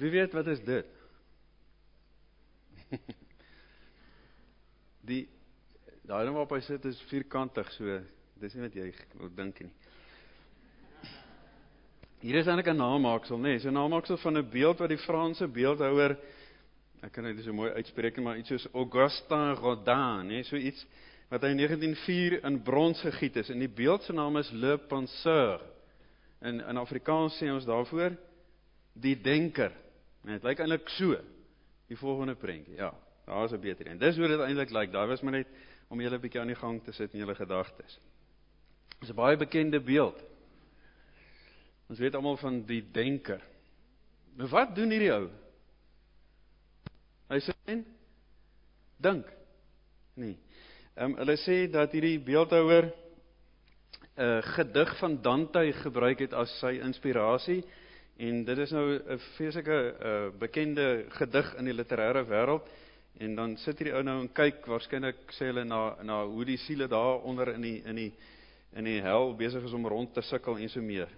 Wie weet wat is dit? Daai ding waarop hy sit is vierkantig, so, dis nie wat jy wil dink nie. Hier is eintlik 'n namaaksel, nee, so 'n namaaksel van 'n beeld wat die Franse beeldhouer, ek kan dit nie so mooi uitspreek, maar iets soos Augustin Rodin, nee, so iets, wat hy in 1904 in brons gegiet is, en die beeld se naam is Le Penseur, in Afrikaans sê ons daarvoor, die denker, en het lyk eintlik so, die volgende prentjie, ja, daar is 'n beter een, dis hoe dit eintlik lyk, daar was maar net, om julle 'n bietjie aan die gang te sit in julle gedagtes. Dit is 'n baie bekende beeld, ons weet almal van die denker, maar wat doen hierdie ou? Hy sê, dink, nee, hulle sê dat hierdie beeldhouer gedig van Dante gebruik het as sy inspirasie, en dit is nou 'n vreeslike bekende gedig in die literêre wêreld, en dan sit hierdie ou nou en kyk, waarskynlik sê hulle na hoe die siele daar onder in die hel besig is om rond te sukkel en so meer.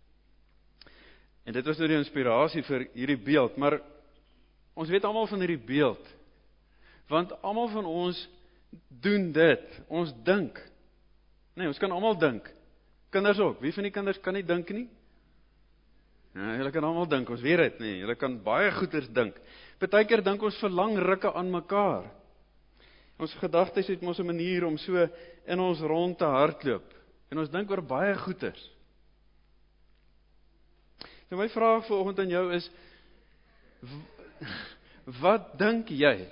En dit was nou die inspirasie vir hierdie beeld, maar ons weet almal van hierdie beeld, want almal van ons doen dit, ons dink. Nee, ons kan almal dink. Kinders ook, wie van die kinders kan nie dink nie? Ja, julle kan almal dink, ons weet dit nie, julle kan baie goeders dink. Partykeer dink ons vir lang rukke aan mekaar. Ons gedagtes het mos 'n manier om so in ons rond te hardloop, en ons dink oor baie goeders. Nou my vraag vanoggend aan jou is, wat dink jy?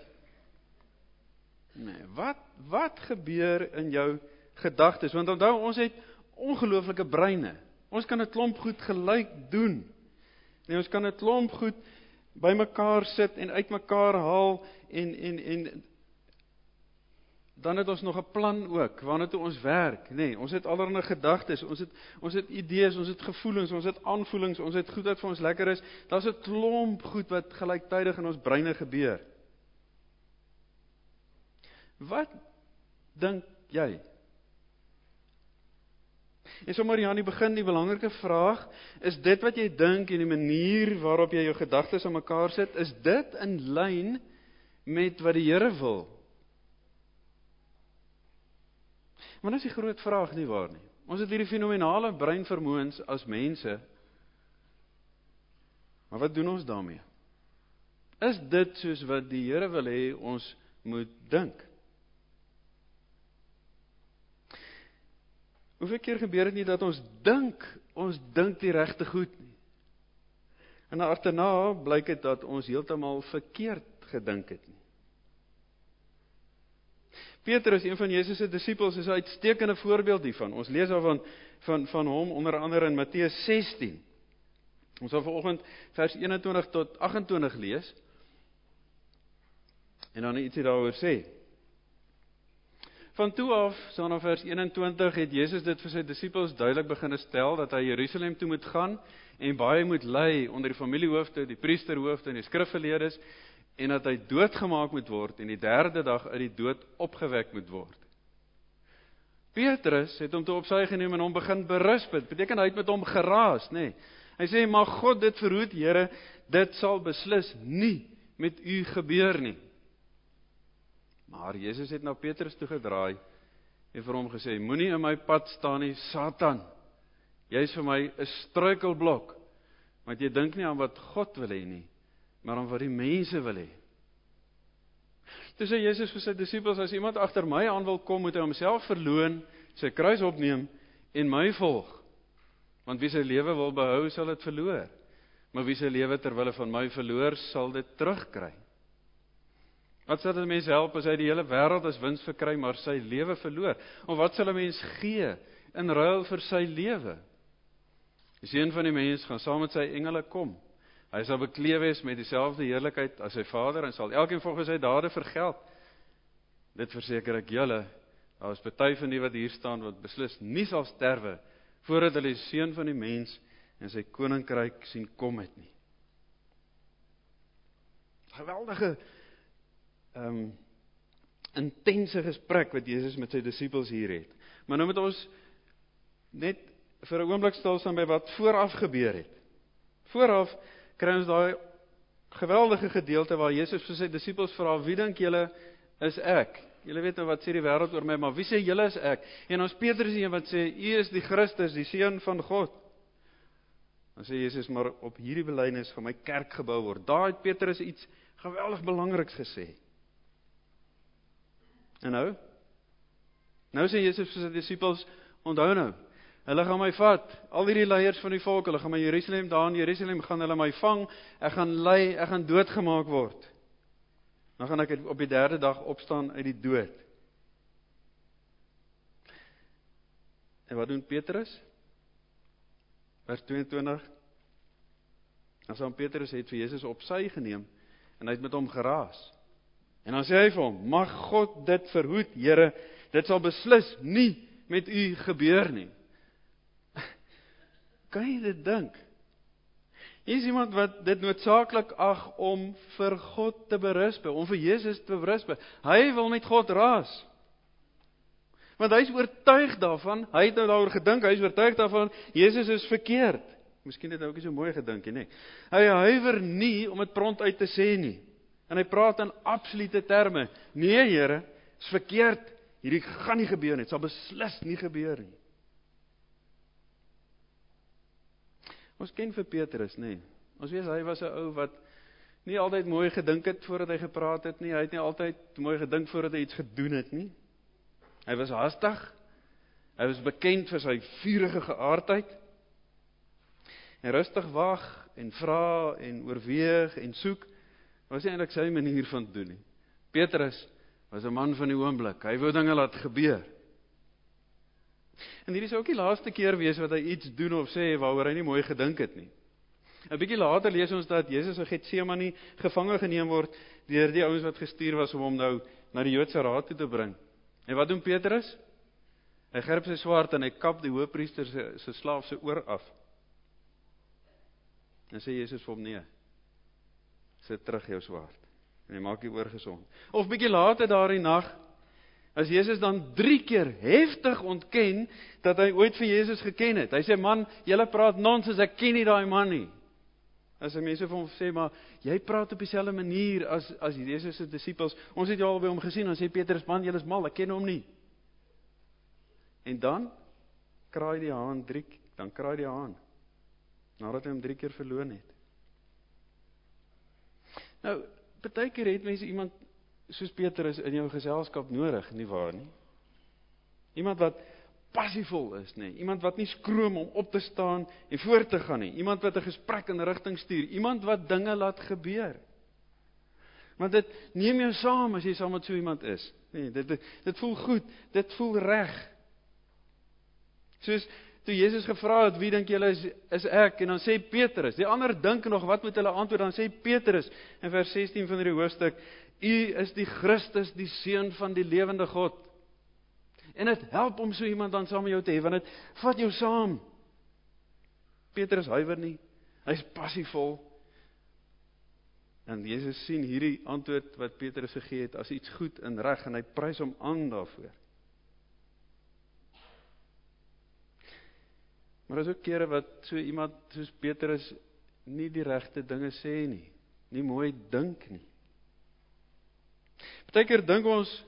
Nee, wat gebeur in jou gedagtes? Want onthou, ons het ongelooflike breine. Ons kan 'n klomp goed gelyk doen. Nee, ons kan 'n klomp goed by mekaar sit en uit mekaar haal en dan het ons nog 'n plan ook, waarna toe ons werk. Nee, ons het allerlei gedagtes, ons het idees, ons het gevoelens, ons het aanvoelings, ons het goed wat vir ons lekker is. Daar's 'n klomp goed wat gelyktydig in ons breine gebeur. Wat dink jy? En sommer hier aan die begin, die belangrike vraag, is dit wat jy dink en die manier waarop jy jou gedagtes aan mekaar sit, is dit in lyn met wat die Here wil? Maar dis die groot vraag, nie waar nie. Ons het hierdie fenominale breinvermoëns as mense, maar wat doen ons daarmee? Is dit soos wat die Here wil hê ons moet dink? Hoeveel keer gebeur dit nie dat ons dink die regte goed nie. En daarna blyk dit dat ons heeltemal verkeerd gedink het nie. Petrus, een van Jesus se disippels, is 'n uitstekende voorbeeld hiervan. Ons lees daarvan van hom onder andere in Matteus 16. Ons sal vanoggend vers 21 tot 28 lees en dan ietsie daaroor sê. Van toe af, so na vers 21, het Jesus dit vir sy disippels duidelik begin stel, dat hy Jerusalem toe moet gaan, en baie moet ly onder die familiehoofde, die priesterhoofde en die skrifgeleerdes, en dat hy doodgemaak moet word, en die 3de dag uit die dood opgewek moet word. Petrus het hom toe op sy geneem en hom begin berisp, dit beteken hy het met hom geraas, nee. Hy sê, mag God dit verhoed, Here, dit sal beslis nie met u gebeur nie. Maar Jesus het na Petrus toe gedraai en vir hom gesê, moenie in my pad staan nie, Satan. Jy is vir my 'n struikelblok, want jy dink nie aan wat God wil hê nie, maar aan wat die mense wil hê. Toe sê Jesus vir sy disippels, as iemand agter my aan wil kom, moet hy homself verloon, sy kruis opneem en my volg. Want wie sy lewe wil behou, sal dit verloor. Maar wie sy lewe ter wille van my verloor, sal dit terugkry. Wat sal 'n mens help as hy die hele wêreld as wins verkry, maar sy lewe verloor? Of wat sal 'n mens gee in ruil vir sy lewe? Die Seun van die mens gaan saam met sy engele kom. Hy sal bekleed wees met dieselfde heerlikheid as sy Vader en sal elkeen volgens sy dade vergeld. Dit verseker ek julle, daar is party van die wat hier staan wat beslis nie sal sterwe voordat hulle die Seun van die mens en sy koninkryk sien kom het nie. Geweldige intense gesprek wat Jesus met sy disippels hier het. Maar nou moet ons net vir 'n oomblik stil staan by wat vooraf gebeur het. Vooraf kry ons daai geweldige gedeelte waar Jesus vir sy disippels vra, wie dink julle is ek? Julle weet nou wat sê die wêreld oor my, maar wie sê julle is ek? En ons Petrus die een wat sê, u is die Christus, die Seun van God. Dan sê Jesus, maar op hierdie belydenis gaan my kerk gebou word. Daar het Petrus iets geweldig belangriks gesê. En nou? Nou sê Jesus vir sy disippels, onthou nou, hulle gaan my vat, al hierdie leiers van die volk, hulle gaan my Jerusalem, daar in Jerusalem gaan hulle my vang, ek gaan ly, ek gaan doodgemaak word. Dan gaan ek op die 3de dag opstaan uit die dood. En wat doen Petrus? Vers 22. Dan sê Petrus het vir Jesus op sy geneem, en hy het met hom geraas. En dan sê hy vir hom, mag God dit verhoed, Here, dit sal beslis nie met u gebeur nie. Kan jy dit dink? Hier is iemand wat dit noodsaaklik ag om vir God te berisp, om vir Jesus te berisp. Hy wil met God raas. Want hy is oortuig daarvan, hy het nou daaroor gedink, hy is oortuig daarvan, Jesus is verkeerd. Miskien het hy ook nie so mooi gedink nie. Hy huiwer nie om dit prompt uit te sê nie. En hy praat in absolute terme. Nee, Here, is verkeerd. Hierdie gaan nie gebeur nie. Dit sal beslis nie gebeur nie. Ons ken vir Petrus, nee. Ons weet hy was 'n ou wat nie altyd mooi gedink het voordat hy gepraat het nie. Hy het nie altyd mooi gedink voordat hy iets gedoen het nie. Hy was haastig. Hy was bekend vir sy vurige geaardheid. En rustig wag en vra en oorweeg en soek, was nie eintlik sy manier van doen nie. Petrus was 'n man van die oomblik. Hy wou dinge laat gebeur. En hierdie sou ook die laaste keer wees wat hy iets doen of sê waaroor hy nie mooi gedink het nie. 'n Bietjie later lees ons dat Jesus in Getsemane gevange geneem word deur die ouens wat gestuur was om hom nou na die Joodse raad toe te bring. En wat doen Petrus? Hy gryp sy swaard en hy kap die hoofpriester se slaaf se oor af. En sê Jesus vir hom, nee, sit terug jou swaard. En hy maak die oor gesond. Of bietjie later daardie nag, as Jesus dan 3 keer heftig ontken dat hy ooit vir Jesus geken het. Hy sê, man, julle praat nonsens, ek ken nie daai man nie. As die mense vir hom sê, maar jy praat op dieselfde manier as Jesus se disippels. Ons het jou al by hom gesien, dan sê Petrus, man, julle is mal, ek ken hom nie. En dan kraai die haan 3 keer, nadat hy hom 3 keer verloon het. Nou, partykeer het mense iemand soos Petrus in jou geselskap nodig, nie waar nie? Iemand wat passievol is, nie? Iemand wat nie skroom om op te staan en voort te gaan nie. Iemand wat 'n gesprek in 'n rigting stuur. Iemand wat dinge laat gebeur. Want dit neem jou saam as jy saam met so iemand is. Nee, dit voel goed, dit voel reg. Soos toe Jesus gevra het, wie dink julle is ek? En dan sê Petrus, die ander dink nog, wat moet hulle antwoord? Dan sê Petrus in vers 16 van die hoofstuk, u is die Christus, die Seun van die lewende God. En dit help om so iemand dan saam met jou te hê, want dit vat jou saam. Petrus huiwer nie, hy's passievol. En Jesus sien hierdie antwoord wat Petrus gegee het as iets goed en reg, en hy prys hom aan daarvoor. Maar daar is ook kere wat so iemand soos Petrus nie die regte dinge sê nie, nie mooi dink nie. Partykeer dink ons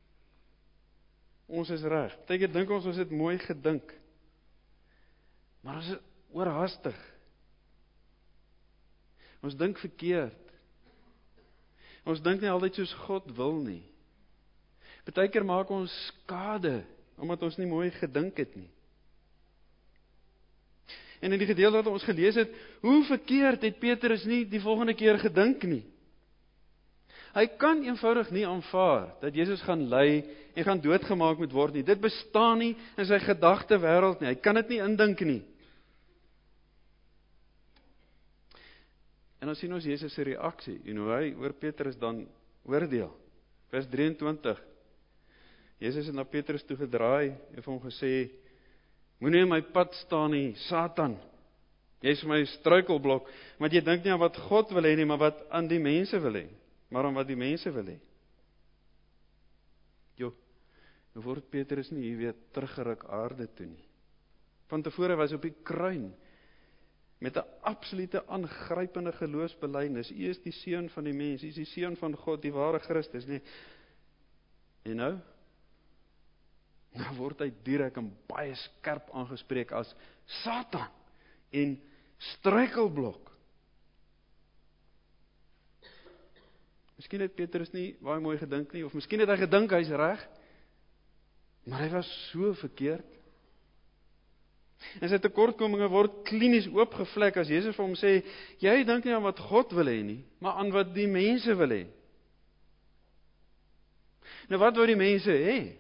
is reg. Partykeer dink ons het mooi gedink. Maar ons is oorhaastig. Ons dink verkeerd. Ons dink nie altyd soos God wil nie. Partykeer maak ons skade, omdat ons nie mooi gedink het nie. En in die gedeelte wat ons gelees het, hoe verkeerd het Petrus nie die volgende keer gedink nie. Hy kan eenvoudig nie aanvaar dat Jesus gaan ly en gaan doodgemaak moet word nie. Dit bestaan nie in sy gedagte wêreld nie. Hy kan dit nie indink nie. En dan sien ons Jesus se reaksie en hoe hy oor Petrus dan oordeel. Vers 23. Jesus het na Petrus toe gedraai en vir hom gesê, moenie in my pad staan nie, Satan. Jy is vir my struikelblok, want jy dink nie aan wat God wil hê nie, maar wat aan die mense wil hê. Maar aan wat die mense wil hê. Nou word Petrus nie weer teruggeruk aarde toe nie. Van tevore was op die kruin met 'n absolute aangrypende geloofsbelydenis. U is die seun van die mens, u is die seun van God, die ware Christus, nee. En nou word hy direk en baie skerp aangespreek as Satan en struikelblok. Miskien het Petrus nie baie mooi gedink nie, of miskien het hy gedink hy's reg, maar hy was so verkeerd. En sy tekortkominge word klinies oopgevlek as Jesus vir hom sê, jy dink nie aan wat God wil hê nie, maar aan wat die mense wil hê. Nou wat wou die mense hê?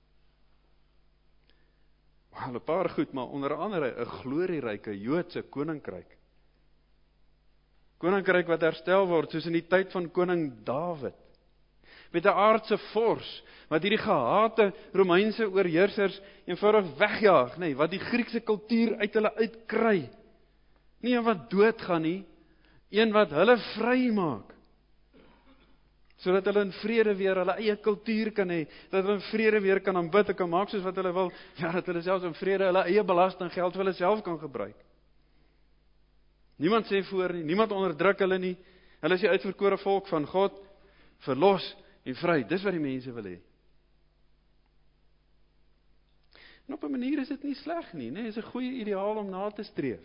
Wel, 'n paar goed, maar onder andere 'n glorieryke Joodse koninkryk. Koninkryk wat herstel word, soos in die tyd van koning Dawid. Met 'n aardse vors, wat hierdie gehate Romeinse oorheersers eenvoudig wegjaag, nee, wat die Griekse kultuur uit hulle uitkry. Nie een wat doodgaan nie, een wat hulle vry maak. Sodat hulle in vrede weer hulle eie kultuur kan hê, dat hulle in vrede weer kan aanbid en kan maak soos wat hulle wil, ja, dat hulle selfs in vrede hulle eie belastinggeld vir hulle self kan gebruik. Niemand sê voor nie, niemand onderdruk hulle nie, hulle is die uitverkore volk van God, verlos en vry, dis wat die mense wil hê. En op 'n manier is dit nie sleg nie, nee, is 'n goeie ideaal om na te streef.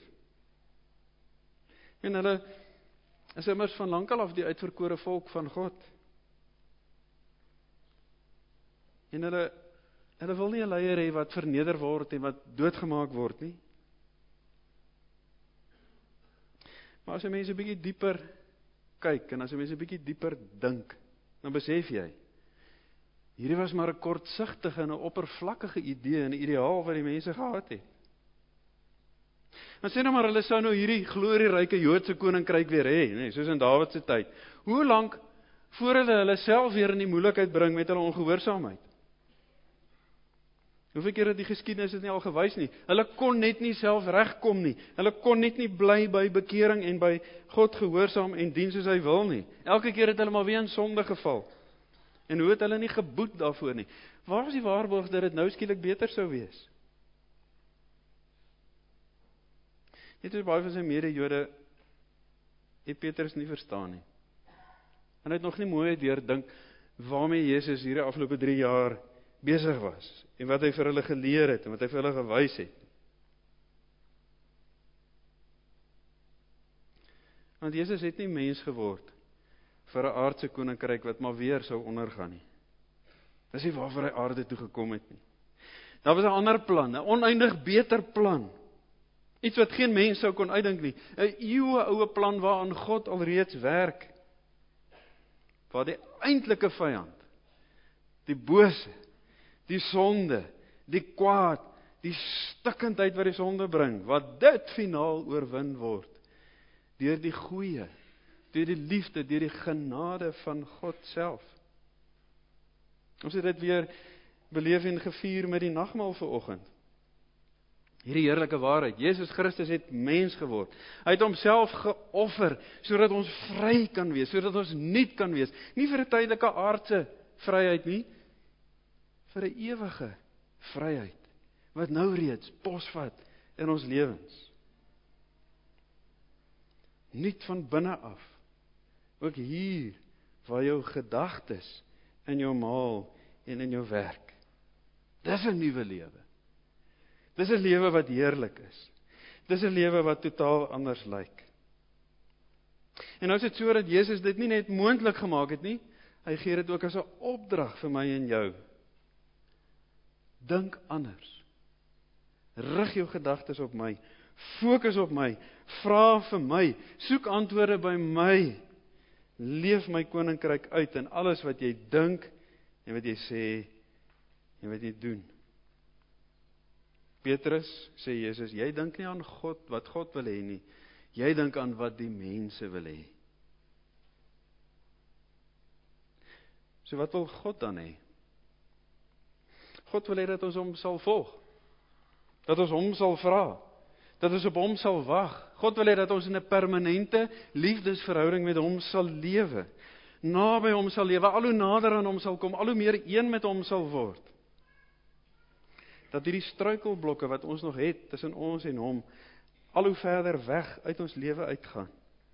En hulle is immers van lankal af die uitverkore volk van God. En hulle wil nie 'n leier hê wat verneder word en wat doodgemaak word nie. Maar as jy mense 'n bietjie dieper kyk, en as jy mense 'n bietjie dieper dink, dan besef jy, hierdie was maar 'n kortsigtige en 'n oppervlakkige idee en 'n ideaal wat die mense gehad het. Dan sê nou maar, hulle sou nou hierdie glorieryke Joodse koninkryk weer hê, nee, soos in Dawid se tyd. Hoe lank voor hulle self weer in die moeilikheid bring met hulle ongehoorsaamheid? Hoeveel keer het die geskiedenis dit nie al gewys nie? Hulle kon net nie self regkom nie. Hulle kon net nie bly by bekering en by God gehoorsaam en dien soos hy wil nie. Elke keer het hulle maar weer in sonde geval. En hoe het hulle nie geboet daarvoor nie? Waar is die waarborg dat dit nou skielik beter sou wees? Net soos baie van sy mede-Jode het Petrus nie verstaan nie. En hy het nog nie mooi deurdink waarmee Jesus hierdie afgelope 3 jaar besig was, en wat hy vir hulle geleer het, en wat hy vir hulle gewys het. Want Jesus het nie mens geword vir 'n aardse koninkryk wat maar weer sou ondergaan nie. Dis nie waarvoor hy aarde toe gekom het nie. Daar was 'n ander plan, 'n oneindig beter plan. Iets wat geen mens sou kon uitdink nie. 'n eeueoue plan waaraan God alreeds werk. Waar die eintlike vyand, die bose, die sonde, die kwaad, die stikkendheid wat die sonde bring, wat dit finaal oorwin word, deur die goeie, deur die liefde, deur die genade van God self. Ons het dit weer beleef en gevier met die nagmaal vanoggend. Hierdie heerlike waarheid, Jesus Christus het mens geword. Hy het homself geoffer, sodat ons vry kan wees, sodat ons nuut kan wees. Nie vir 'n tydelike aardse vryheid nie, vir 'n ewige vryheid, wat nou reeds posvat in ons lewens. Nuut van binne af, ook hier, waar jou gedagtes in jou maal en in jou werk. Dis 'n nuwe lewe. Dis 'n lewe wat heerlik is. Dis 'n lewe wat totaal anders lyk. En nou is dit so dat Jesus dit nie net moontlik gemaak het nie, hy gee dit ook as 'n opdrag vir my en jou. Dink anders. Rig jou gedagtes op my. Fokus op my. Vra vir my. Soek antwoorde by my. Leef my koninkryk uit in alles wat jy dink en wat jy sê en wat jy doen. Petrus, sê Jesus, jy dink nie aan God, wat God wil hê nie. Jy dink aan wat die mense wil hê. So wat wil God dan hê? God wil hê dat ons hom sal volg. Dat ons hom sal vra. Dat ons op hom sal wag. God wil hê dat ons in 'n permanente liefdesverhouding met hom sal lewe. Naby hom sal lewe, al hoe nader aan hom sal kom, al hoe meer een met hom sal word. Dat hierdie struikelblokke wat ons nog het tussen ons en hom, al hoe verder weg uit ons lewe uitgaan.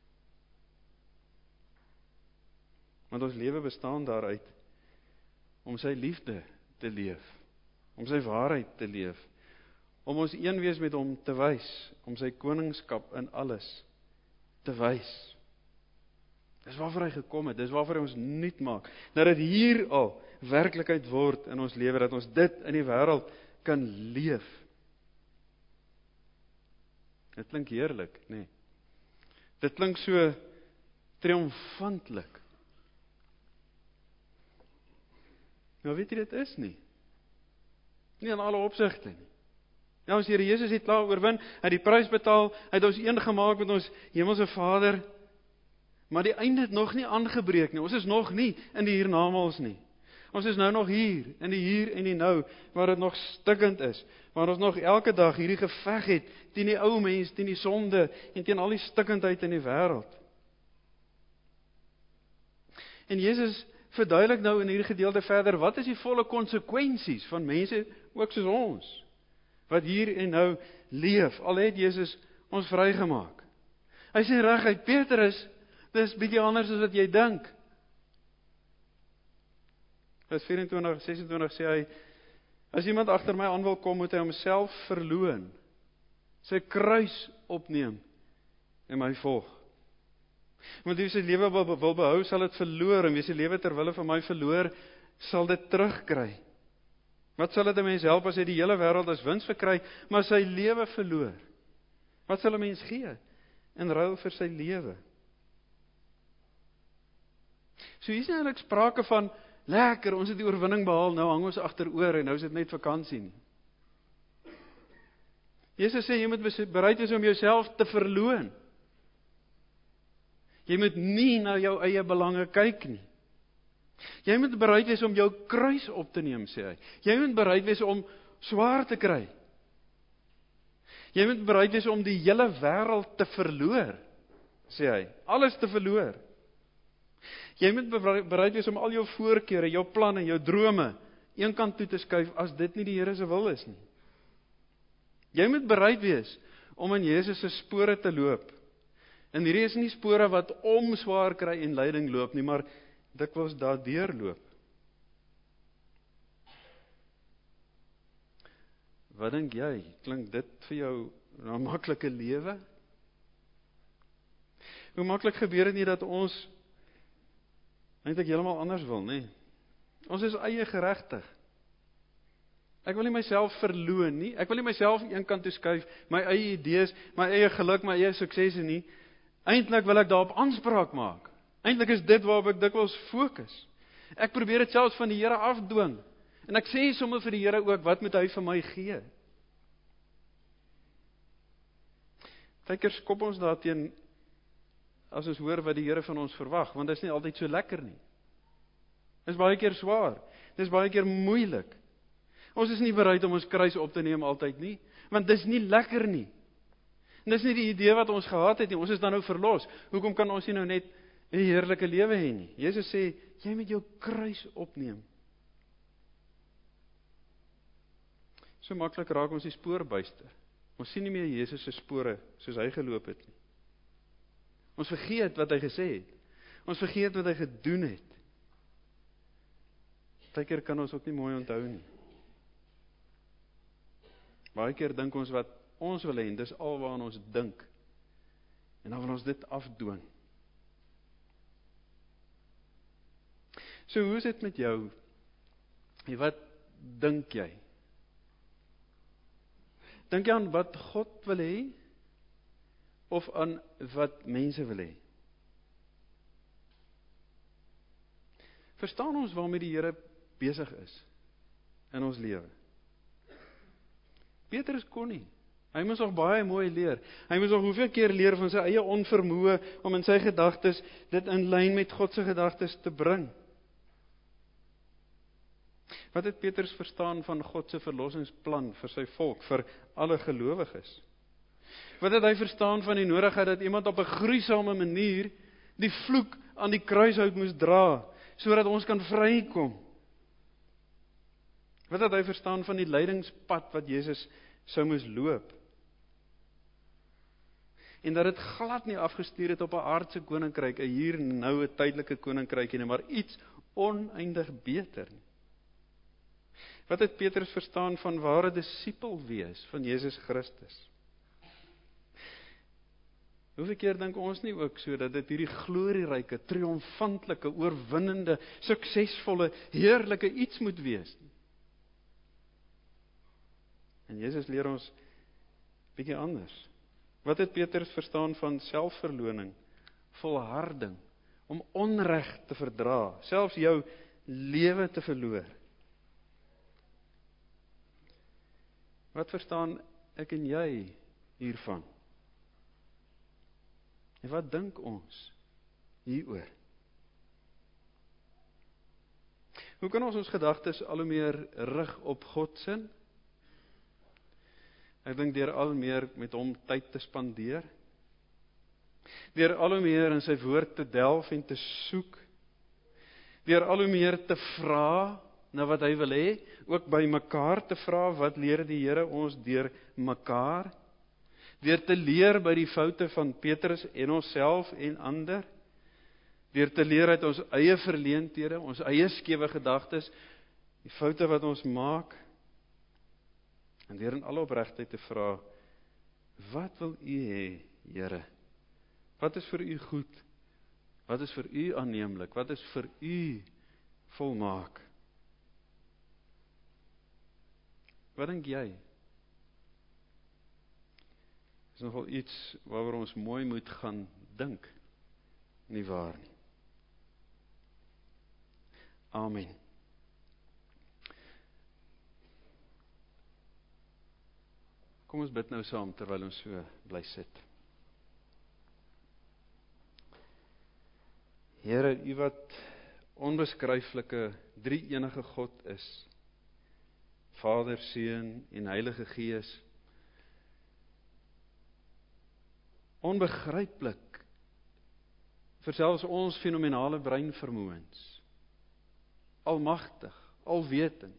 Want ons lewe bestaan daaruit om sy liefde te leef, om sy waarheid te leef, om ons een wees met hom te wys, om sy koningskap in alles te wys. Dis waarvoor hy gekom het, dis waarvoor hy ons nuut maak, dat dit hier al werklikheid word in ons lewe, dat ons dit in die wêreld kan leef. Dit klink heerlik, nee. Dit klink so triomfantlik. Nou weet jy dit is nie. Nie in alle opsigte nie. Ja, ons Here Jesus het klaar oorwin, hy het die prys betaal, hy het ons een gemaak met ons hemelse Vader, maar die einde het nog nie aangebreek nie. Ons is nog nie in die hiernamaals nie. Ons is nou nog hier, in die hier en die nou, waar dit nog stikkend is, waar ons nog elke dag hierdie geveg het, teen die ou mens, teen die sonde, en teen al die stikkendheid in die wêreld. En Jesus verduidelik nou in hierdie gedeelte verder, wat is die volle konsekwensies van mense, ook soos ons, wat hier en nou leef, al het Jesus ons vrygemaak. Hy sê reguit, Petrus, dis bietjie anders as wat jy dink. Vers 24, 26 sê hy, as iemand agter my aan wil kom, moet hy homself verloën, sy kruis opneem en my volg. Want wie sy lewe wil behou, sal dit verloor, en wie sy lewe ter wille van my verloor, sal dit terugkry. Wat sal dit 'n mens help as hy die hele wêreld as wins verkry, maar sy lewe verloor? Wat sal 'n mens gee in ruil vir sy lewe? So hier is nie eintlik sprake van lekker, ons het die oorwinning behaal, nou hang ons agteroor en nou is dit net vakansie nie. Jesus sê, jy moet bereid wees om jouself te verloën. Jy moet nie na jou eie belange kyk nie. Jy moet bereid wees om jou kruis op te neem, sê hy. Jy moet bereid wees om swaar te kry. Jy moet bereid wees om die hele wêreld te verloor, sê hy. Alles te verloor. Jy moet bereid wees om al jou voorkeure, jou planne, jou drome, een kant toe te skuif, as dit nie die Here se wil is nie. Jy moet bereid wees om in Jesus se spore te loop. En hierdie is nie spore wat om swaar kry en lyding loop nie, maar dikwels daardeur loop. Wat dink jy? Klink dit vir jou 'n maklike lewe? Hoe maklik gebeur dit nie dat ons eintlik heeltemal anders wil, nê? Ons is eie geregtig. Ek wil nie myself verloon nie. Ek wil nie myself aan een kant toe skuif, my eie idees, my eie geluk, my eie suksesse nie. Eintlik wil ek daarop aanspraak maak. Eintlik is dit waarop ek dikwels fokus. Ek probeer dit selfs van die Here afdwing. En ek sê sommer vir die Here ook, wat moet hy vir my gee? Partykeer skop ons daarteen as ons hoor wat die Here van ons verwag, want dit is nie altyd so lekker nie. Dit is baie keer swaar. Dit is baie keer moeilik. Ons is nie bereid om ons kruis op te neem altyd nie, want dit is nie lekker nie. En dis nie die idee wat ons gehad het nie, ons is dan nou verlos. Hoekom kan ons nie nou net 'n heerlike lewe hê nie? Jesus sê, jy moet jou kruis opneem. So maklik raak ons die spoorbuister. Ons sien nie meer Jesus se spore soos hy geloop het nie. Ons vergeet wat hy gesê het. Ons vergeet wat hy gedoen het. Partykeer kan ons ook nie mooi onthou nie. Baie keer dink ons wat ons wil hê, en dis alwaar ons dink. En dan wil ons dit afdwing. So hoe is dit met jou? Wat dink jy? Dink jy aan wat God wil hê? Of aan wat mense wil hê? Verstaan ons waarmee die Here besig is in ons lewe? Petrus kon nie. Hy moes nog baie mooi leer. Hy moes nog hoeveel keer leer van sy eie onvermoë om in sy gedagtes dit in lyn met God se gedagtes te bring. Wat het Petrus verstaan van God se verlossingsplan vir sy volk, vir alle gelowiges? Wat het hy verstaan van die nodigheid dat iemand op 'n gruisame manier die vloek aan die kruishout moes dra, sodat ons kan vrykom? Wat het hy verstaan van die lydingspad wat Jesus sou moes loop? en dat dit glad nie afgestuur het op 'n aardse koninkryk, 'n hier nou 'n tydelike koninkrykie nie, maar iets oneindig beter nie. Wat het Petrus verstaan van ware disipel wees van Jesus Christus? Hoeveel keer dink ons nie ook so, dat dit hierdie glorieryke, triomfantelike, oorwinnende, suksesvolle, heerlike iets moet wees? En Jezus leer ons bietjie anders. Wat het Petrus verstaan van selfverloning, volharding, om onreg te verdra, selfs jou lewe te verloor? Wat verstaan ek en jy hiervan? En wat dink ons hieroor? Hoe kan ons gedagtes al hoe meer rig op God sin? Ek dink deur al meer met hom tyd te spandeer, deur al hoe meer in sy woord te delf en te soek, deur al hoe meer te vra na wat hy wil hê, ook by mekaar te vra, wat leer die Here ons deur mekaar, deur te leer by die foute van Petrus en onsself en ander, deur te leer uit ons eie verleenthede, ons eie skewe gedagtes, die foute wat ons maak, en deur in alle opregtheid te vra, wat wil U hê, Here? Wat is vir U goed? Wat is vir U aanneemlik? Wat is vir U volmaak? Wat dink jy? Is nogal iets waaroor ons mooi moet gaan dink, nie waar nie? Amen. Kom ons bid nou saam terwyl ons so bly sit. Here, U wat onbeskryflike drie-enige God is, Vader, Seun en Heilige Gees, onbegryplik vir selfs ons fenomenale breinvermoëns, almagtig, alwetend.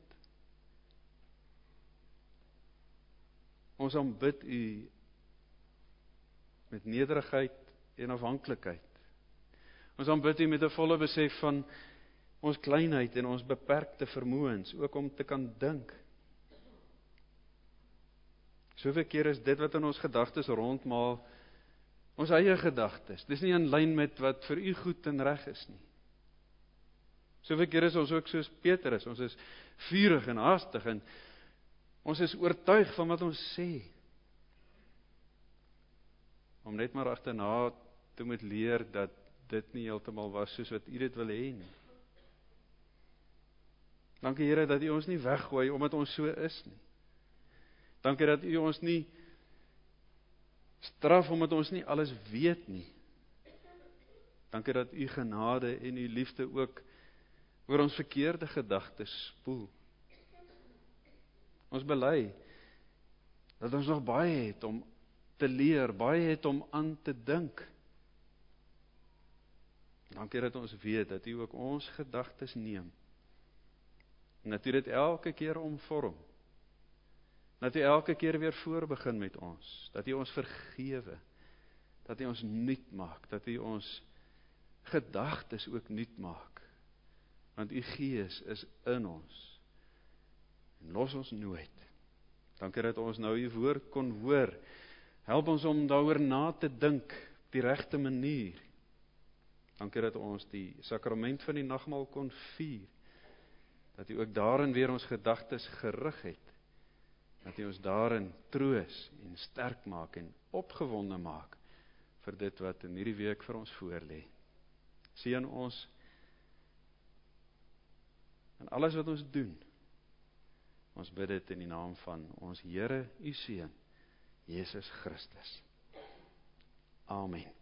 Ons aanbid U met nederigheid en afhanklikheid. Ons aanbid U met 'n volle besef van ons kleinheid en ons beperkte vermoëns, ook om te kan dink. Soveel keer is dit wat in ons gedagtes rondmaal, ons eie gedagtes. Dis nie in lyn met wat vir U goed en reg is nie. Soveel keer is ons ook soos Petrus, ons is vurig en haastig en ons is oortuig van wat ons sê. Om net maar agterna te moet leer dat dit nie heeltemal was soos wat U dit wil hê nie. Dankie Here dat U ons nie weggooi omdat ons so is nie. Dankie dat U ons nie straf omdat ons nie alles weet nie. Dankie dat U genade en U liefde ook oor ons verkeerde gedagtes spoel. Ons bely dat ons nog baie het om te leer, baie het om aan te dink. Dankie dat ons weet dat U ook ons gedagtes neem. En dat U dit elke keer omvorm. Dat U elke keer weer voorbegin met ons. Dat U ons vergewe. Dat U ons nuut maak. Dat U ons gedagtes ook nuut maak. Want U Gees is in ons. En los ons nooit. Dankie dat ons nou U woord kon hoor. Help ons om daaroor na te dink op die regte manier. Dankie dat ons die sakrament van die nagmaal kon vier. Dat U ook daarin weer ons gedagtes gerig het. Dat U ons daarin troos en sterk maak en opgewonde maak vir dit wat in hierdie week vir ons voorlê. Seën ons in alles wat ons doen. Ons bid dit in die naam van ons Here, U Seun, Jesus Christus. Amen.